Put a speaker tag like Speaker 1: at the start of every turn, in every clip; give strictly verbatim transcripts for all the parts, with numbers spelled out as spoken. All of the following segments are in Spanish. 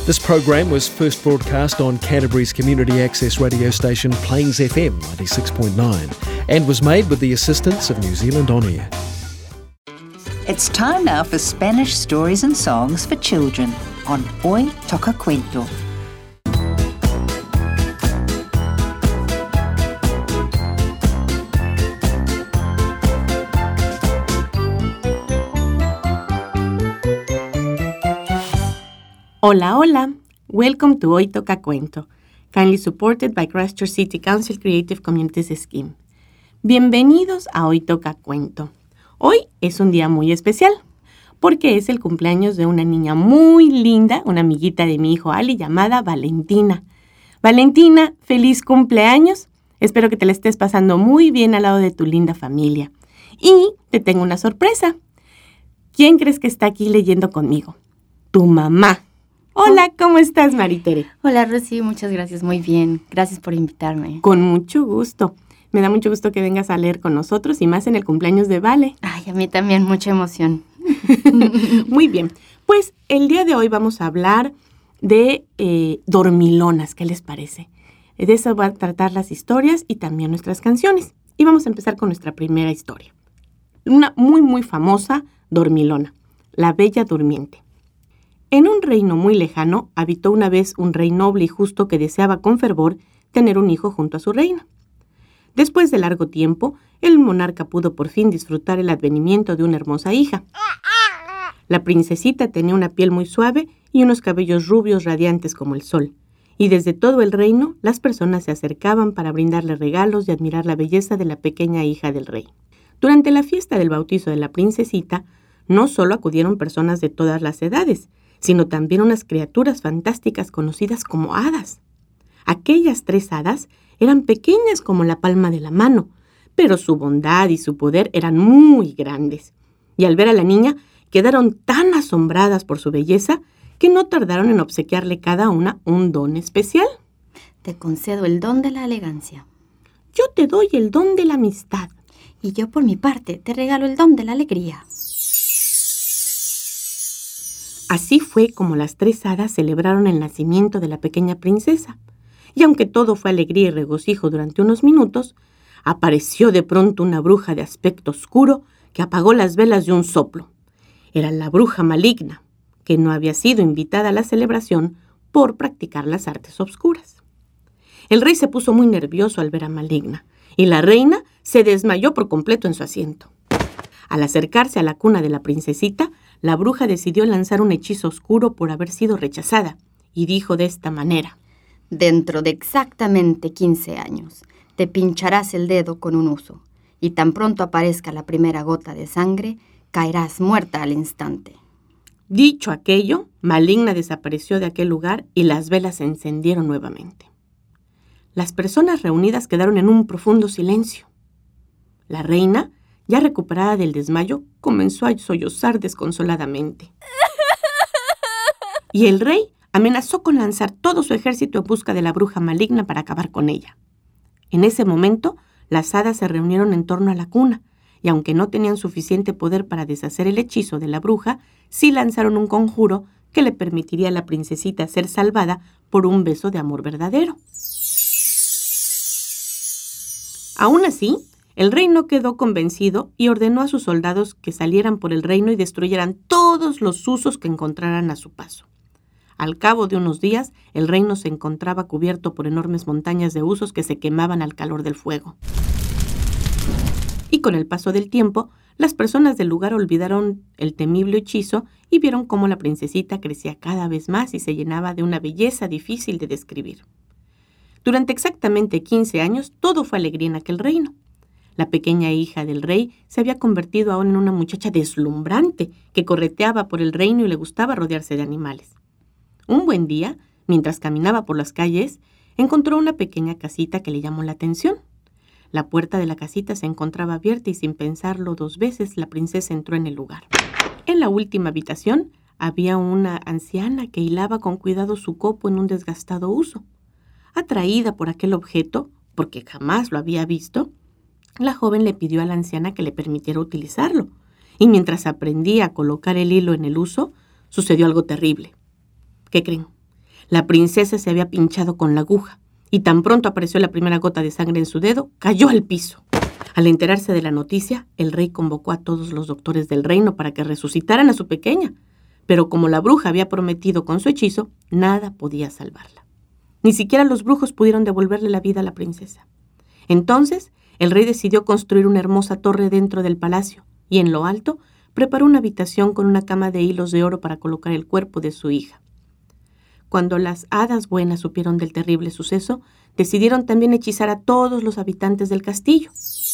Speaker 1: This program was first broadcast on Canterbury's community access radio station Plains F M ninety-six point nine and was made with the assistance of New Zealand On Air.
Speaker 2: It's time now for Spanish stories and songs for children on Hoy Toca Cuento.
Speaker 3: Hola, hola. Welcome to Hoy Toca Cuento, kindly supported by Christchurch City Council Creative Communities Scheme. Bienvenidos a Hoy Toca Cuento. Hoy es un día muy especial, porque es el cumpleaños de una niña muy linda, una amiguita de mi hijo Ali, llamada Valentina. Valentina, feliz cumpleaños. Espero que te la estés pasando muy bien al lado de tu linda familia. Y te tengo una sorpresa. ¿Quién crees que está aquí leyendo conmigo? Tu mamá. Hola, ¿cómo estás, Maritere?
Speaker 4: Hola, Rosy, muchas gracias, muy bien. Gracias por invitarme.
Speaker 3: Con mucho gusto. Me da mucho gusto que vengas a leer con nosotros y más en el cumpleaños de Vale.
Speaker 4: Ay, a mí también, mucha emoción.
Speaker 3: Muy bien, pues el día de hoy vamos a hablar de eh, dormilonas, ¿qué les parece? De eso van a tratar las historias y también nuestras canciones. Y vamos a empezar con nuestra primera historia. Una muy, muy famosa dormilona, la Bella Durmiente. En un reino muy lejano habitó una vez un rey noble y justo que deseaba con fervor tener un hijo junto a su reina. Después de largo tiempo, el monarca pudo por fin disfrutar el advenimiento de una hermosa hija. La princesita tenía una piel muy suave y unos cabellos rubios radiantes como el sol, y desde todo el reino las personas se acercaban para brindarle regalos y admirar la belleza de la pequeña hija del rey. Durante la fiesta del bautizo de la princesita, no solo acudieron personas de todas las edades, sino también unas criaturas fantásticas conocidas como hadas. Aquellas tres hadas eran pequeñas como la palma de la mano, pero su bondad y su poder eran muy grandes. Y al ver a la niña, quedaron tan asombradas por su belleza que no tardaron en obsequiarle cada una un don especial.
Speaker 4: Te concedo el don de la elegancia.
Speaker 3: Yo te doy el don de la amistad.
Speaker 4: Y yo, por mi parte, te regalo el don de la alegría.
Speaker 3: Así fue como las tres hadas celebraron el nacimiento de la pequeña princesa. Y aunque todo fue alegría y regocijo durante unos minutos, apareció de pronto una bruja de aspecto oscuro que apagó las velas de un soplo. Era la bruja maligna, que no había sido invitada a la celebración por practicar las artes obscuras. El rey se puso muy nervioso al ver a Maligna, y la reina se desmayó por completo en su asiento. Al acercarse a la cuna de la princesita, la bruja decidió lanzar un hechizo oscuro por haber sido rechazada, y dijo de esta manera:
Speaker 4: Dentro de exactamente quince años, te pincharás el dedo con un huso, y tan pronto aparezca la primera gota de sangre, caerás muerta al instante.
Speaker 3: Dicho aquello, Maligna desapareció de aquel lugar y las velas se encendieron nuevamente. Las personas reunidas quedaron en un profundo silencio. La reina, ya recuperada del desmayo, comenzó a sollozar desconsoladamente. Y el rey amenazó con lanzar todo su ejército en busca de la bruja maligna para acabar con ella. En ese momento, las hadas se reunieron en torno a la cuna, y aunque no tenían suficiente poder para deshacer el hechizo de la bruja, sí lanzaron un conjuro que le permitiría a la princesita ser salvada por un beso de amor verdadero. Aún así, el rey no quedó convencido y ordenó a sus soldados que salieran por el reino y destruyeran todos los husos que encontraran a su paso. Al cabo de unos días, el reino se encontraba cubierto por enormes montañas de husos que se quemaban al calor del fuego. Y con el paso del tiempo, las personas del lugar olvidaron el temible hechizo y vieron cómo la princesita crecía cada vez más y se llenaba de una belleza difícil de describir. Durante exactamente quince años, todo fue alegría en aquel reino. La pequeña hija del rey se había convertido ahora en una muchacha deslumbrante que correteaba por el reino y le gustaba rodearse de animales. Un buen día, mientras caminaba por las calles, encontró una pequeña casita que le llamó la atención. La puerta de la casita se encontraba abierta y sin pensarlo dos veces la princesa entró en el lugar. En la última habitación había una anciana que hilaba con cuidado su copo en un desgastado huso. Atraída por aquel objeto, porque jamás lo había visto, la joven le pidió a la anciana que le permitiera utilizarlo, y mientras aprendía a colocar el hilo en el huso, sucedió algo terrible. ¿Qué creen? La princesa se había pinchado con la aguja y tan pronto apareció la primera gota de sangre en su dedo, cayó al piso. Al enterarse de la noticia, el rey convocó a todos los doctores del reino para que resucitaran a su pequeña, pero como la bruja había prometido con su hechizo, nada podía salvarla. Ni siquiera los brujos pudieron devolverle la vida a la princesa. Entonces, el rey decidió construir una hermosa torre dentro del palacio y en lo alto preparó una habitación con una cama de hilos de oro para colocar el cuerpo de su hija. Cuando las hadas buenas supieron del terrible suceso, decidieron también hechizar a todos los habitantes del castillo.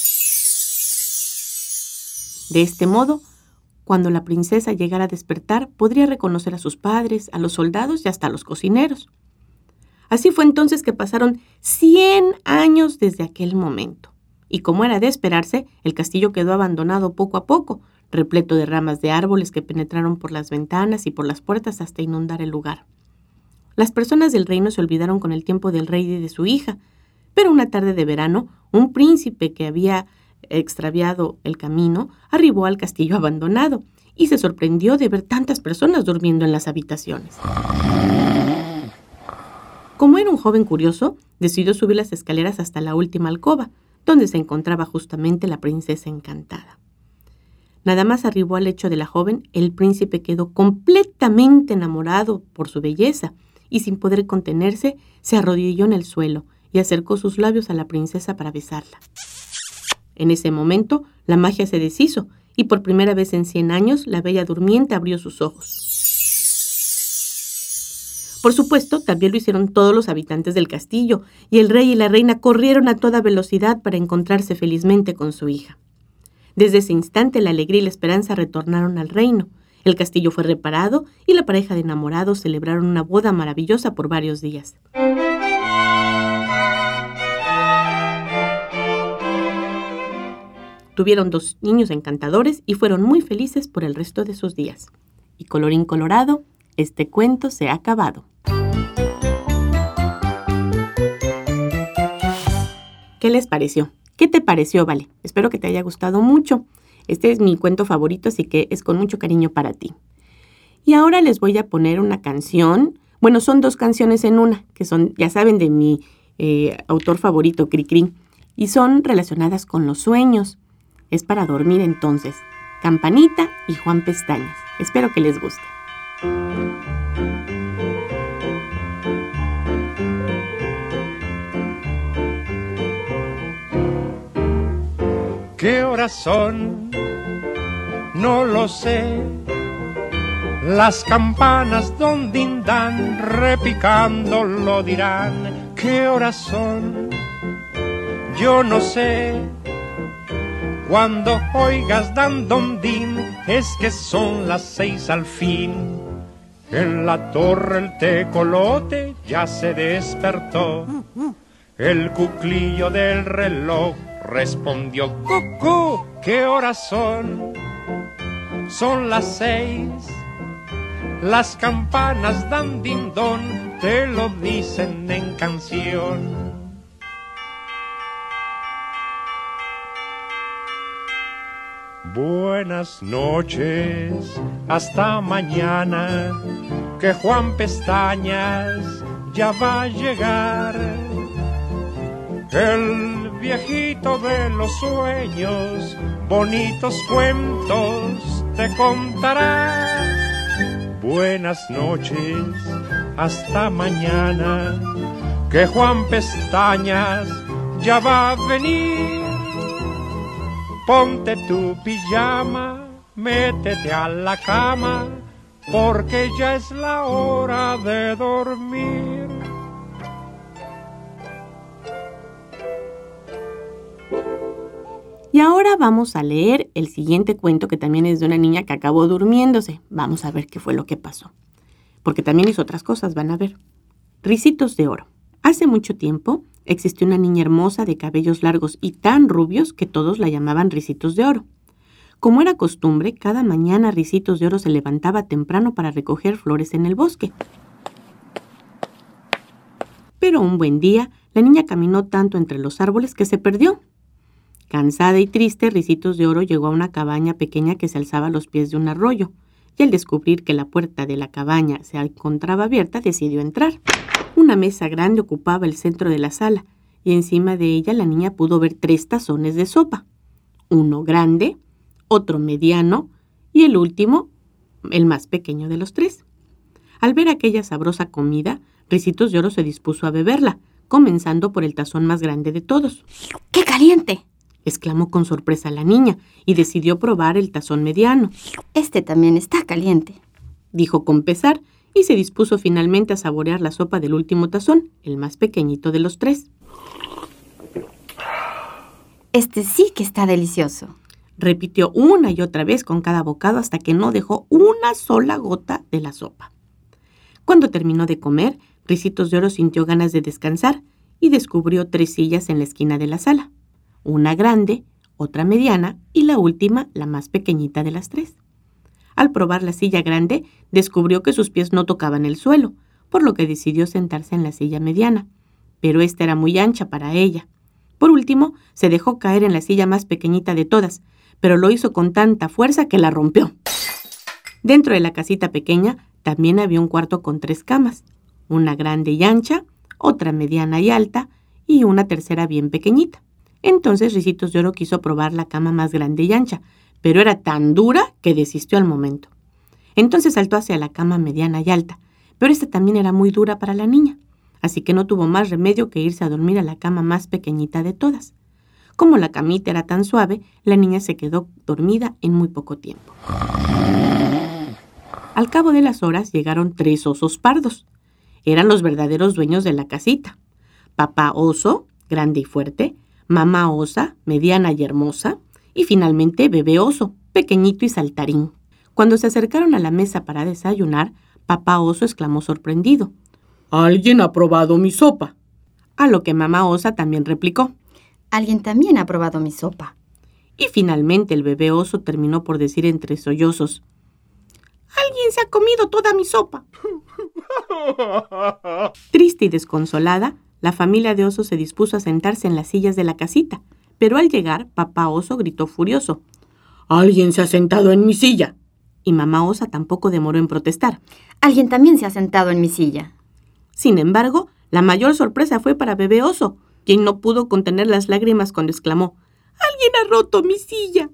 Speaker 3: De este modo, cuando la princesa llegara a despertar, podría reconocer a sus padres, a los soldados y hasta a los cocineros. Así fue entonces que pasaron cien años desde aquel momento. Y como era de esperarse, el castillo quedó abandonado poco a poco, repleto de ramas de árboles que penetraron por las ventanas y por las puertas hasta inundar el lugar. Las personas del reino se olvidaron con el tiempo del rey y de su hija, pero una tarde de verano, un príncipe que había extraviado el camino arribó al castillo abandonado y se sorprendió de ver tantas personas durmiendo en las habitaciones. Como era un joven curioso, decidió subir las escaleras hasta la última alcoba, donde se encontraba justamente la princesa encantada. Nada más arribó al lecho de la joven, el príncipe quedó completamente enamorado por su belleza y sin poder contenerse, se arrodilló en el suelo y acercó sus labios a la princesa para besarla. En ese momento, la magia se deshizo y por primera vez en cien años, la bella durmiente abrió sus ojos. Por supuesto, también lo hicieron todos los habitantes del castillo, y el rey y la reina corrieron a toda velocidad para encontrarse felizmente con su hija. Desde ese instante, la alegría y la esperanza retornaron al reino. El castillo fue reparado y la pareja de enamorados celebraron una boda maravillosa por varios días. Tuvieron dos niños encantadores y fueron muy felices por el resto de sus días. Y colorín colorado, este cuento se ha acabado. ¿Qué les pareció? ¿Qué te pareció, Vale? Espero que te haya gustado mucho. Este es mi cuento favorito, así que es con mucho cariño para ti. Y ahora les voy a poner una canción. Bueno, son dos canciones en una, que son, ya saben, de mi eh, autor favorito, Cricri, y son relacionadas con los sueños. Es para dormir entonces. Campanita y Juan Pestañas. Espero que les guste.
Speaker 5: ¿Qué horas son? No lo sé. Las campanas donde dan repicando lo dirán. ¿Qué horas son? Yo no sé. Cuando oigas dan don din, es que son las seis al fin. En la torre el tecolote ya se despertó. El cuclillo del reloj respondió: ¡Cucú! ¿Qué horas son? Son las seis. Las campanas dan din don, te lo dicen en canción. Buenas noches, hasta mañana, que Juan Pestañas ya va a llegar. El viejito de los sueños, bonitos cuentos te contará. Buenas noches, hasta mañana, que Juan Pestañas ya va a venir. Ponte tu pijama, métete a la cama, porque ya es la hora de dormir.
Speaker 3: Y ahora vamos a leer el siguiente cuento, que también es de una niña que acabó durmiéndose. Vamos a ver qué fue lo que pasó. Porque también hizo otras cosas, van a ver. Ricitos de oro. Hace mucho tiempo existió una niña hermosa de cabellos largos y tan rubios que todos la llamaban Ricitos de Oro. Como era costumbre, cada mañana Ricitos de Oro se levantaba temprano para recoger flores en el bosque. Pero un buen día, la niña caminó tanto entre los árboles que se perdió. Cansada y triste, Ricitos de Oro llegó a una cabaña pequeña que se alzaba a los pies de un arroyo. y al descubrir que la puerta de la cabaña se encontraba abierta, decidió entrar. Una mesa grande ocupaba el centro de la sala, y encima de ella la niña pudo ver tres tazones de sopa. Uno grande, otro mediano y el último, el más pequeño de los tres. Al ver aquella sabrosa comida, Ricitos de Oro se dispuso a beberla, comenzando por el tazón más grande de todos.
Speaker 4: ¡Qué caliente!,
Speaker 3: exclamó con sorpresa la niña y decidió probar el tazón mediano.
Speaker 4: Este también está caliente,
Speaker 3: dijo con pesar y se dispuso finalmente a saborear la sopa del último tazón, el más pequeñito de los tres.
Speaker 4: Este sí que está delicioso,
Speaker 3: repitió una y otra vez con cada bocado hasta que no dejó una sola gota de la sopa. Cuando terminó de comer, Ricitos de Oro sintió ganas de descansar y descubrió tres sillas en la esquina de la sala. Una grande, otra mediana y la última, la más pequeñita de las tres. Al probar la silla grande, descubrió que sus pies no tocaban el suelo, por lo que decidió sentarse en la silla mediana, pero esta era muy ancha para ella. Por último, se dejó caer en la silla más pequeñita de todas, pero lo hizo con tanta fuerza que la rompió. Dentro de la casita pequeña también había un cuarto con tres camas, una grande y ancha, otra mediana y alta y una tercera bien pequeñita. Entonces Ricitos de Oro quiso probar la cama más grande y ancha, pero era tan dura que desistió al momento. Entonces saltó hacia la cama mediana y alta, pero esta también era muy dura para la niña, así que no tuvo más remedio que irse a dormir a la cama más pequeñita de todas. Como la camita era tan suave, la niña se quedó dormida en muy poco tiempo. Al cabo de las horas llegaron tres osos pardos. Eran los verdaderos dueños de la casita. Papá oso, grande y fuerte, mamá osa, mediana y hermosa, y finalmente bebé oso, pequeñito y saltarín. Cuando se acercaron a la mesa para desayunar, papá oso exclamó sorprendido: «¿Alguien ha probado mi sopa?». A lo que mamá osa también replicó:
Speaker 4: «Alguien también ha probado mi sopa».
Speaker 3: Y finalmente el bebé oso terminó por decir entre sollozos: «Alguien se ha comido toda mi sopa». Triste y desconsolada, la familia de osos se dispuso a sentarse en las sillas de la casita, pero al llegar, papá oso gritó furioso: «¡Alguien se ha sentado en mi silla!». Y mamá osa tampoco demoró en protestar:
Speaker 4: «Alguien también se ha sentado en mi silla».
Speaker 3: Sin embargo, la mayor sorpresa fue para bebé oso, quien no pudo contener las lágrimas cuando exclamó: «¡Alguien ha roto mi silla!».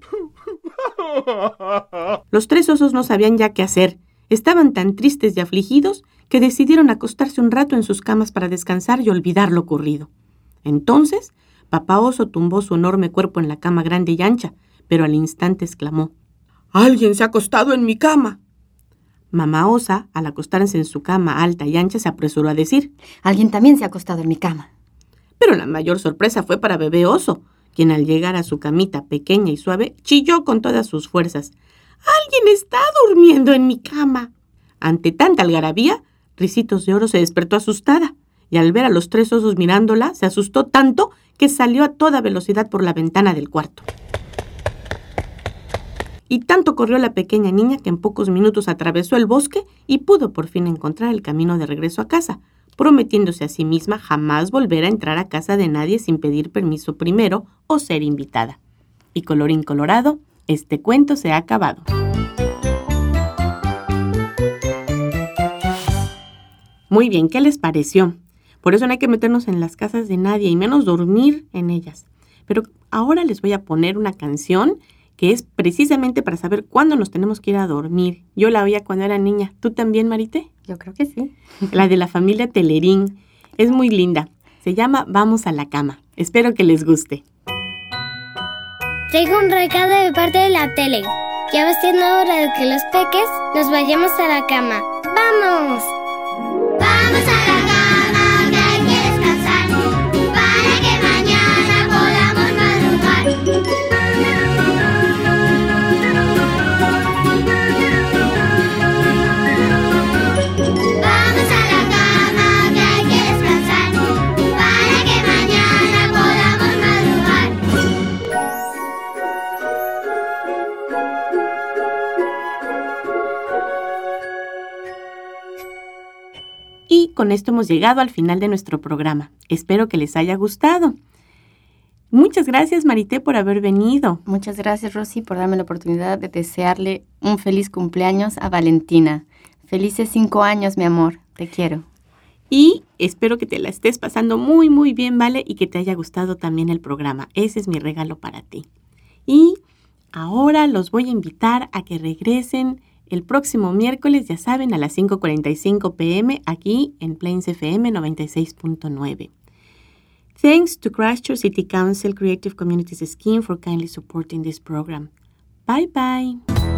Speaker 3: Los tres osos no sabían ya qué hacer. Estaban tan tristes y afligidos que decidieron acostarse un rato en sus camas para descansar y olvidar lo ocurrido. Entonces, papá oso tumbó su enorme cuerpo en la cama grande y ancha, pero al instante exclamó: «¡Alguien se ha acostado en mi cama!». Mamá osa, al acostarse en su cama alta y ancha, se apresuró a decir:
Speaker 4: «Alguien también se ha acostado en mi cama».
Speaker 3: Pero la mayor sorpresa fue para bebé oso, quien al llegar a su camita pequeña y suave, chilló con todas sus fuerzas: «¡Alguien está durmiendo en mi cama!». Ante tanta algarabía, Ricitos de Oro se despertó asustada, y al ver a los tres osos mirándola, se asustó tanto que salió a toda velocidad por la ventana del cuarto. Y tanto corrió la pequeña niña que en pocos minutos atravesó el bosque y pudo por fin encontrar el camino de regreso a casa, prometiéndose a sí misma jamás volver a entrar a casa de nadie sin pedir permiso primero o ser invitada. Y colorín colorado, este cuento se ha acabado. Muy bien, ¿qué les pareció? Por eso no hay que meternos en las casas de nadie y menos dormir en ellas. Pero ahora les voy a poner una canción que es precisamente para saber cuándo nos tenemos que ir a dormir. Yo la oía cuando era niña. ¿Tú también, Marité?
Speaker 4: Yo creo que sí.
Speaker 3: La de la familia Telerín. Es muy linda. Se llama Vamos a la cama. Espero que les guste.
Speaker 6: Traigo un recado de parte de la tele. Ya va siendo hora de que los peques nos vayamos a la cama. ¡Vamos!
Speaker 7: Vamos a la cama, que hay que descansar, para que mañana podamos madrugar. Vamos a la cama, que hay que descansar, para que mañana podamos madrugar.
Speaker 3: Y con esto hemos llegado al final de nuestro programa. Espero que les haya gustado. Muchas gracias, Marité, por haber venido.
Speaker 4: Muchas gracias, Rosy, por darme la oportunidad de desearle un feliz cumpleaños a Valentina. Felices cinco años, mi amor. Te quiero.
Speaker 3: Y espero que te la estés pasando muy, muy bien, ¿vale? Y que te haya gustado también el programa. Ese es mi regalo para ti. Y ahora los voy a invitar a que regresen el próximo miércoles, ya saben, a las cinco cuarenta y cinco pm aquí en Plains F M noventa y seis punto nueve. Thanks to Christchurch City Council Creative Communities Scheme for kindly supporting this program. Bye bye.